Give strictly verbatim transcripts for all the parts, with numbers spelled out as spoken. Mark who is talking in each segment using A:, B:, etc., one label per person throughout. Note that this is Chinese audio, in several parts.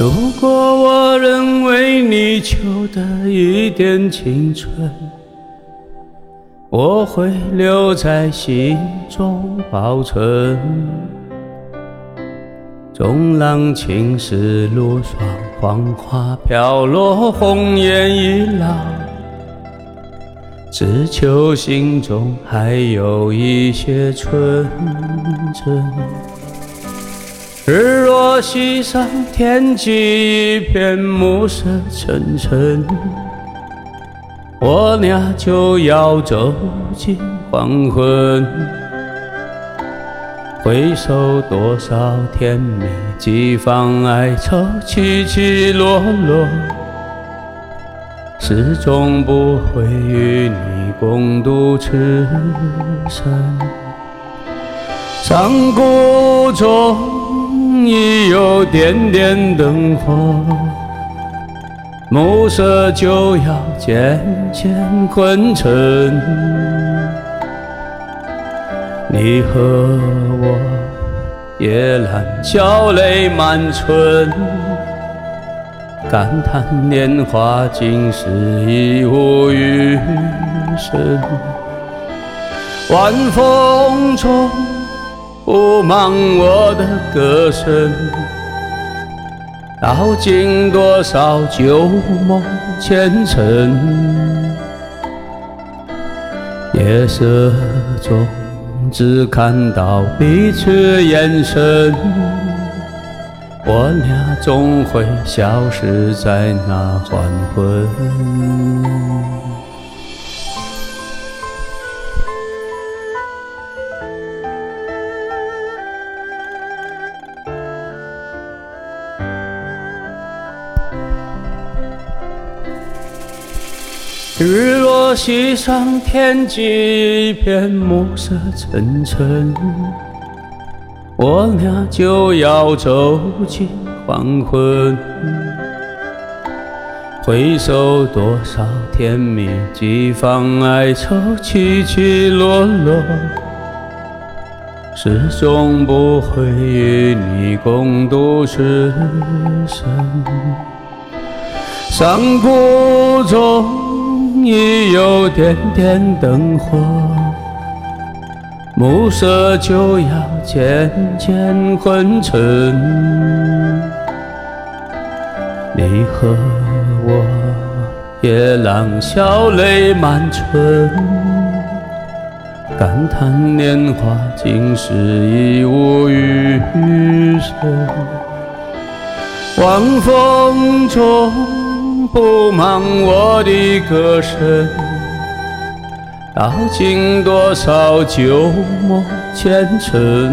A: 如果我仍为你求得一点青春，我会留在心中保存。终浪青石路霜，黄花飘落，红颜已老，只求心中还有一些纯真。日落西山，天际一片暮色沉沉，我俩就要走进黄昏。回首多少甜蜜，几番哀愁，起起落落，始终不会与你共度此生。山谷中已有点点灯火，暮色就要渐渐昏沉。你和我夜阑笑泪满唇，感叹年华竟是一无余生。晚风中布满我的歌声，道尽多少旧梦前尘。夜色中只看到彼此眼神，我俩终会消失在那黄昏。日落西山，天际一片暮色沉沉，我俩就要走进黄昏。回首多少甜蜜，几番哀愁，起起落落，始终不会与你共度此生。山谷中已有点点灯火，暮色就要渐渐昏沉。你和我夜阑笑泪满唇，感叹年华竟是一无余生。晚风中布满我的歌声，道尽多少旧梦前尘。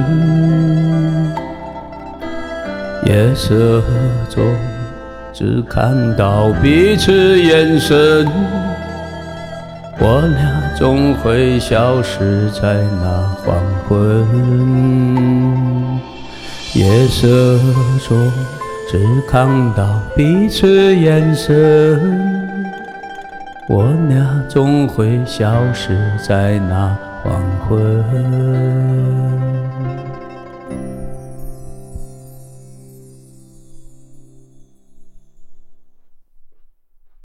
A: 夜色中只看到彼此眼神，我俩终会消失在那黄昏。夜色中只看到彼此眼神，我俩终会消失在那黄昏。